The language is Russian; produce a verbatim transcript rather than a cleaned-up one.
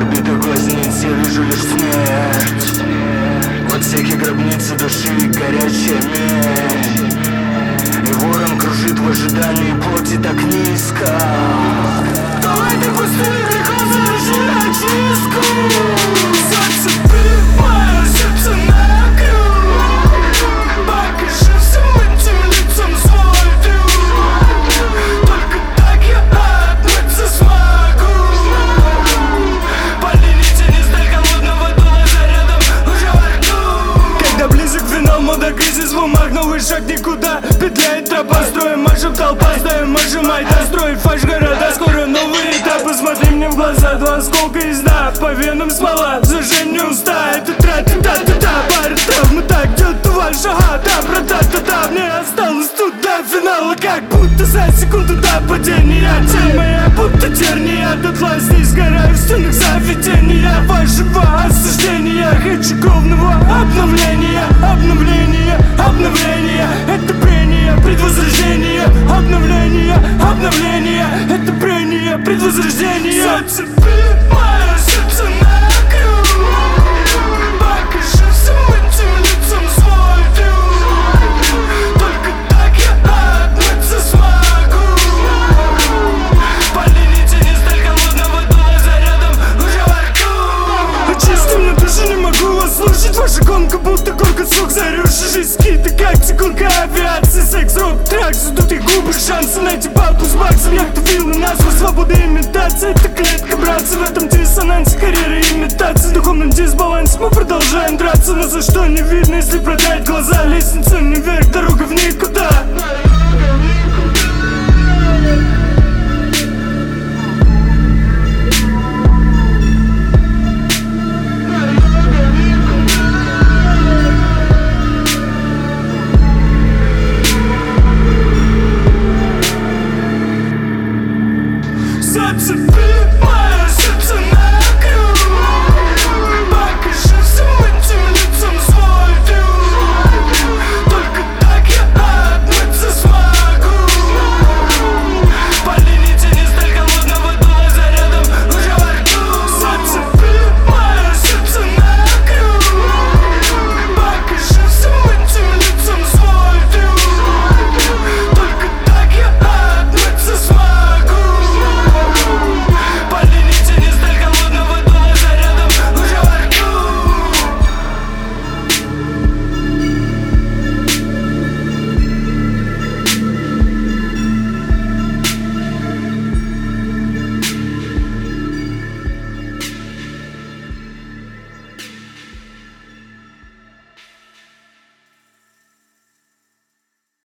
пробитых глазниц я вижу лишь смерть. В отсеке гробницы души горячая медь, и ворон кружит в ожидании плоти так низко. Давай ты пустыни греха заверши очистку. Зацепи мое сердце на крюк, покажи всем этим лицам свой трюк. Только так я отмыться смогу. Полините не столько модного дула зарядом уже во рту. Когда близок финал, мода кризис в умах, новый шаг никуда. Петляет тропа, строим, машем толпа, сдаем, нажимай, достроим фальш города. Скоро новый этап, посмотри мне в глаза, два осколка из дна, по венам смола, зажжение уста. Это тра-та-та-та-та, пара травмы, так идет вальш, ага, да, бра-та-та-та. Мне осталось тут до финала, как будто за секунду до падения. Цель моя будто терния, дотла здесь сгораю в стенах заведения вашего осуждения. Хочу кровного обновления, обновления, обновления. Это прение, предвозрождение, обновление, обновление. Это прение, предвозрождение. Зацепи мое сердце на крюк, покажи всем этим лицам свой трюк. Только так я отмыться смогу. Полините не столько модного дула зарядом уже во рту. Очисти мне душу, не могу вас слушать. Ваша гонка будто горка сок, зарешь жизнь скиты, как цикунка авиации. Секс, рок, трак, задутые губы, шансы найти бабу с баксом. Яхта, виллы, назва, свобода, имитация. Это клетка, братцы, в этом диссонансе. Карьера, имитация, в духовном дисбалансе. Мы продолжаем драться, но за что не видно, если продрать глаза. Лестница не вверх, дорога в никуда. Зацепи